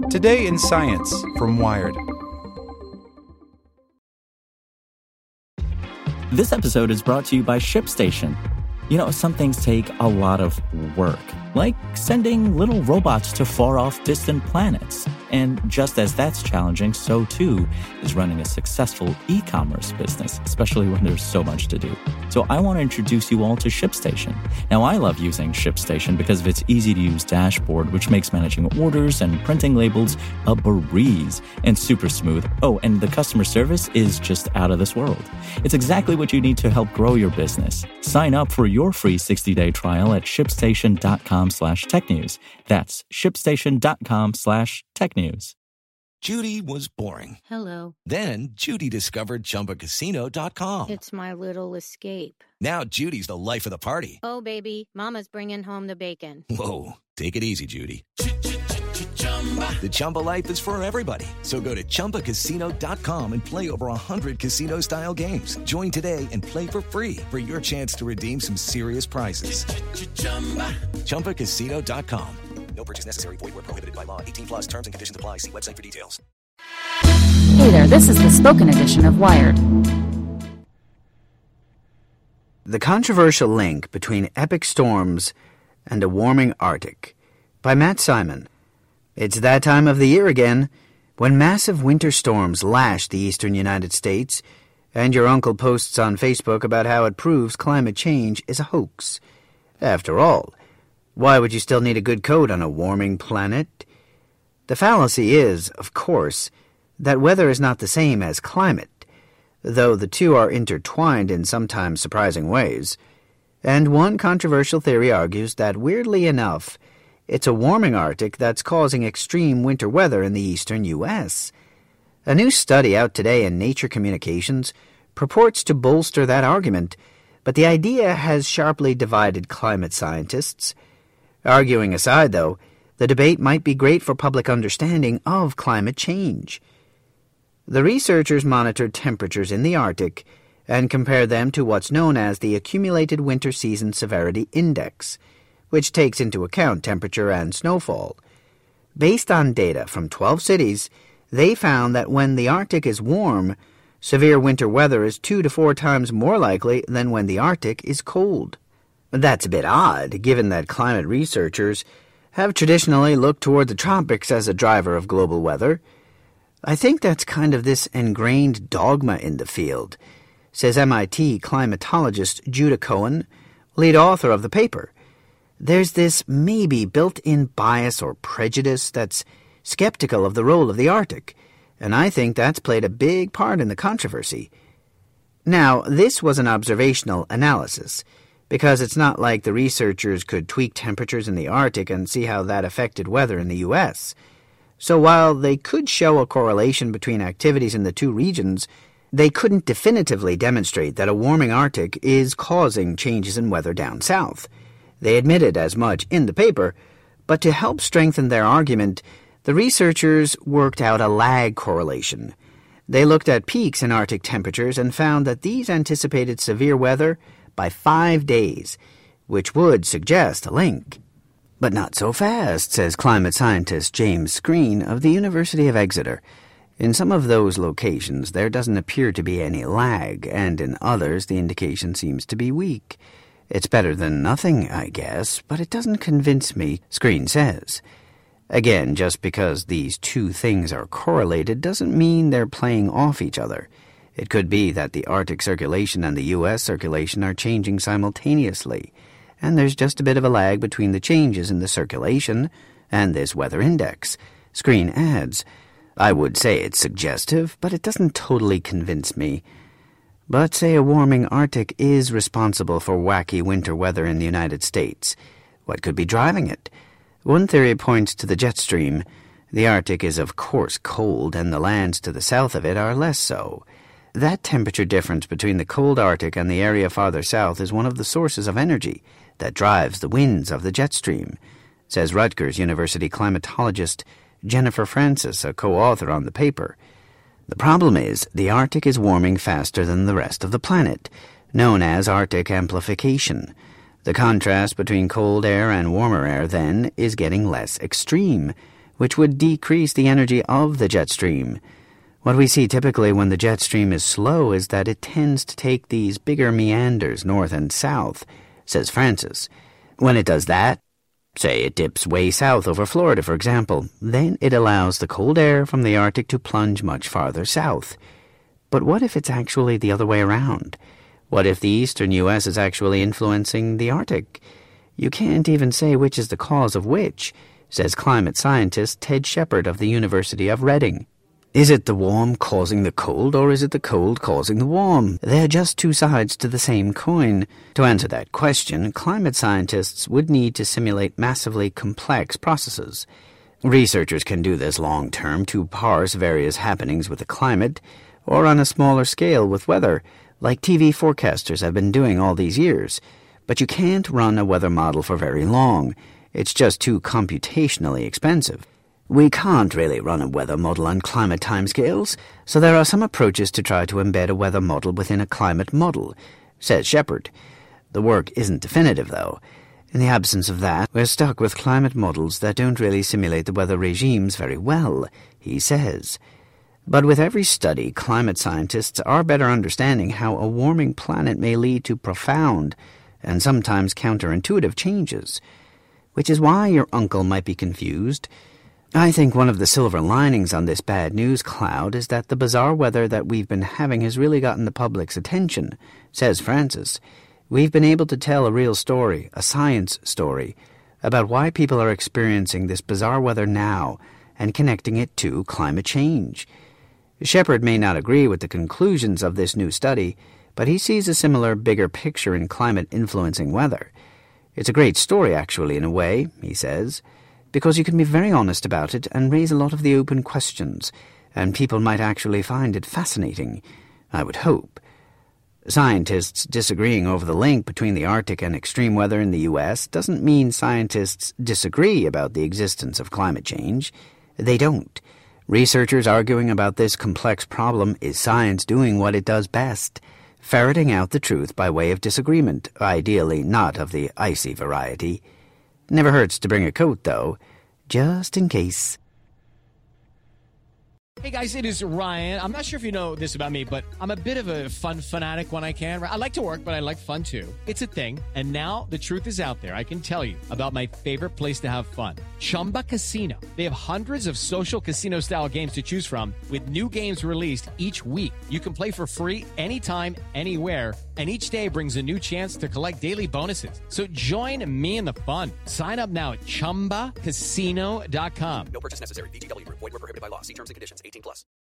Today in Science from Wired. This episode is brought to you by ShipStation. You know, some things take a lot of work, like sending little robots to far-off distant planets. And just as that's challenging, so too is running a successful e-commerce business, especially when there's so much to do. So I want to introduce you all to ShipStation. Now, I love using ShipStation because of its easy-to-use dashboard, which makes managing orders and printing labels a breeze and super smooth. Oh, and the customer service is just out of this world. It's exactly what you need to help grow your business. Sign up for your free 60-day trial at shipstation.com/technews. That's shipstation.com/technews. Judy was boring. Hello. Then Judy discovered ChumbaCasino.com. It's my little escape. Now Judy's the life of the party. Oh, baby, mama's bringing home the bacon. Whoa, take it easy, Judy. The Chumba life is for everybody. So go to ChumbaCasino.com and play over 100 casino-style games. Join today and play for free for your chance to redeem some serious prizes. ChumbaCasino.com. No purchase necessary. Void where prohibited by law. 18+ terms and conditions apply. See website for details. Hey there, this is the spoken edition of Wired. The Controversial Link Between Epic Storms and a Warming Arctic by Matt Simon. It's that time of the year again, when massive winter storms lash the eastern United States, and your uncle posts on Facebook about how it proves climate change is a hoax. After all, why would you still need a good coat on a warming planet? The fallacy is, of course, that weather is not the same as climate, though the two are intertwined in sometimes surprising ways. And one controversial theory argues that, weirdly enough, it's a warming Arctic that's causing extreme winter weather in the eastern U.S. A new study out today in Nature Communications purports to bolster that argument, but the idea has sharply divided climate scientists. Arguing aside, though, the debate might be great for public understanding of climate change. The researchers monitored temperatures in the Arctic and compared them to what's known as the Accumulated Winter Season Severity Index, which takes into account temperature and snowfall. Based on data from 12 cities, they found that when the Arctic is warm, severe winter weather is 2 to 4 times more likely than when the Arctic is cold. That's a bit odd, given that climate researchers have traditionally looked toward the tropics as a driver of global weather. I think that's kind of this ingrained dogma in the field, says MIT climatologist Judah Cohen, lead author of the paper. There's this maybe built-in bias or prejudice that's skeptical of the role of the Arctic, and I think that's played a big part in the controversy. Now, this was an observational analysis, because it's not like the researchers could tweak temperatures in the Arctic and see how that affected weather in the U.S. So while they could show a correlation between activities in the two regions, they couldn't definitively demonstrate that a warming Arctic is causing changes in weather down south. They admitted as much in the paper, but to help strengthen their argument, the researchers worked out a lag correlation. They looked at peaks in Arctic temperatures and found that these anticipated severe weather by 5 days, which would suggest a link. But not so fast, says climate scientist James Screen of the University of Exeter. In some of those locations, there doesn't appear to be any lag, and in others, the indication seems to be weak. It's better than nothing, I guess, but it doesn't convince me, Screen says. Again, just because these two things are correlated doesn't mean they're playing off each other. It could be that the Arctic circulation and the U.S. circulation are changing simultaneously, and there's just a bit of a lag between the changes in the circulation and this weather index. Screen adds, I would say it's suggestive, but it doesn't totally convince me. But say a warming Arctic is responsible for wacky winter weather in the United States. What could be driving it? One theory points to the jet stream. The Arctic is of course cold, and the lands to the south of it are less so. That temperature difference between the cold Arctic and the area farther south is one of the sources of energy that drives the winds of the jet stream, says Rutgers University climatologist Jennifer Francis, a co-author on the paper. The problem is the Arctic is warming faster than the rest of the planet, known as Arctic amplification. The contrast between cold air and warmer air, then, is getting less extreme, which would decrease the energy of the jet stream. What we see typically when the jet stream is slow is that it tends to take these bigger meanders north and south, says Francis. When it does that, say it dips way south over Florida, for example, then it allows the cold air from the Arctic to plunge much farther south. But what if it's actually the other way around? What if the eastern U.S. is actually influencing the Arctic? You can't even say which is the cause of which, says climate scientist Ted Shepard of the University of Reading. Is it the warm causing the cold, or is it the cold causing the warm? They're just two sides to the same coin. To answer that question, climate scientists would need to simulate massively complex processes. Researchers can do this long-term to parse various happenings with the climate, or on a smaller scale with weather, like TV forecasters have been doing all these years. But you can't run a weather model for very long. It's just too computationally expensive. We can't really run a weather model on climate timescales, so there are some approaches to try to embed a weather model within a climate model, says Shepard. The work isn't definitive, though. In the absence of that, we're stuck with climate models that don't really simulate the weather regimes very well, he says. But with every study, climate scientists are better understanding how a warming planet may lead to profound and sometimes counterintuitive changes, which is why your uncle might be confused. I think one of the silver linings on this bad news cloud is that the bizarre weather that we've been having has really gotten the public's attention, says Francis. We've been able to tell a real story, a science story, about why people are experiencing this bizarre weather now and connecting it to climate change. Shepard may not agree with the conclusions of this new study, but he sees a similar bigger picture in climate influencing weather. It's a great story, actually, in a way, he says, because you can be very honest about it and raise a lot of the open questions, and people might actually find it fascinating, I would hope. Scientists disagreeing over the link between the Arctic and extreme weather in the U.S. doesn't mean scientists disagree about the existence of climate change. They don't. Researchers arguing about this complex problem is science doing what it does best, ferreting out the truth by way of disagreement, ideally not of the icy variety. Never hurts to bring a coat, though, just in case. Hey guys, it is Ryan. I'm not sure if you know this about me, but I'm a bit of a fun fanatic when I can. I like to work, but I like fun too. It's a thing. And now the truth is out there. I can tell you about my favorite place to have fun. Chumba Casino. They have hundreds of social casino style games to choose from with new games released each week. You can play for free anytime, anywhere. And each day brings a new chance to collect daily bonuses. So join me in the fun. Sign up now at ChumbaCasino.com. No purchase necessary. VGW Group. Void where prohibited by law. See terms and conditions. 18+.